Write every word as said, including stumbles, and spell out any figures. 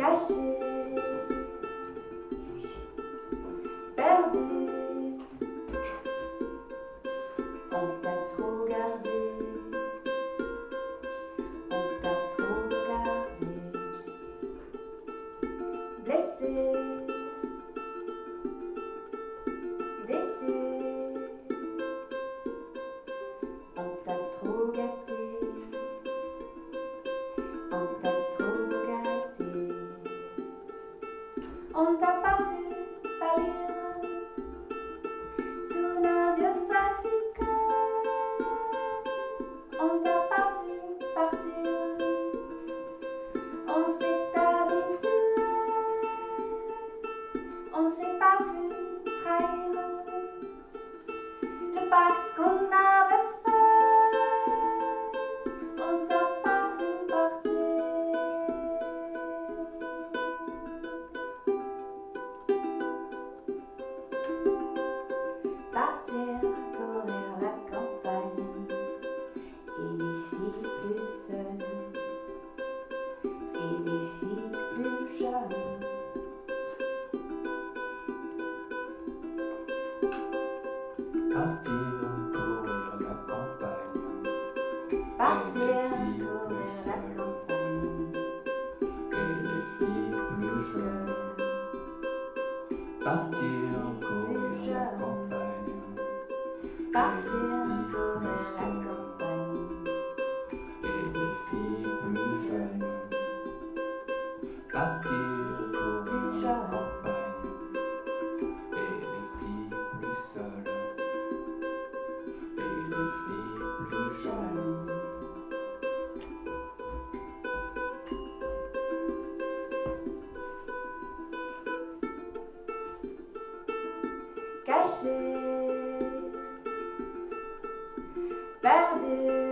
caché, perdu, on t'a trop gardé, on t'a trop gardé, blessé, déçu, on t'a trop gâté. On ne t'a pas vu pâlir sous nos yeux fatigués. On ne t'a pas vu partir, on s'est habitué. On ne s'est pas vu trahir le pacte qu'on avait fait. On ne t'a pas vu partir. Partir, courir la campagne, et les filles plus seules, et les filles plus jeunes. Partir, courir la campagne, Partir, et les filles courir plus la seules, campagne, et les filles plus jeunes. Partir, courir la campagne, Partir, courir la campagne, et les filles plus jeunes. Partir, courir la campagne, et les filles plus seules, et les filles plus jeunes. caché, perdu.